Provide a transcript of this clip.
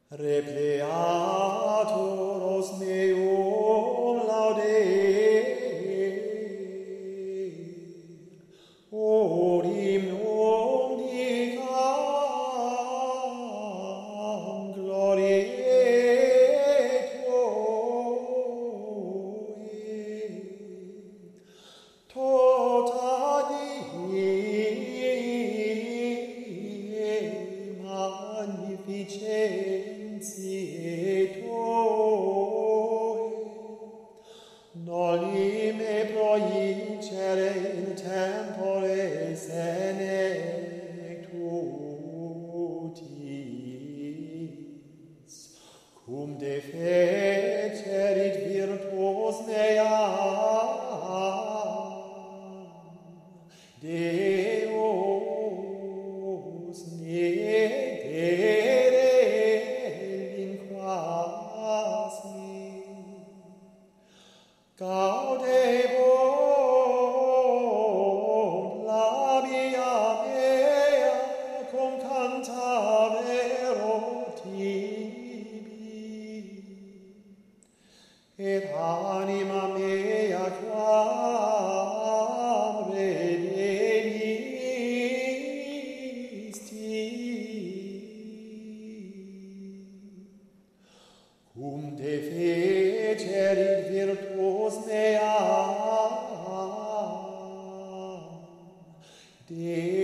Repleatur meum laudere, o hymnum dicam gloriae Tuae, tota die magnificentiae Tuae, noli me proicere in tempore senectutis, cum defecerit virtuos mea, Deus negere linquas me. Gaudebant labia mea cum cantabero tibi, et anima mea quam redemisti, cum defecerit virtuos mea, Deus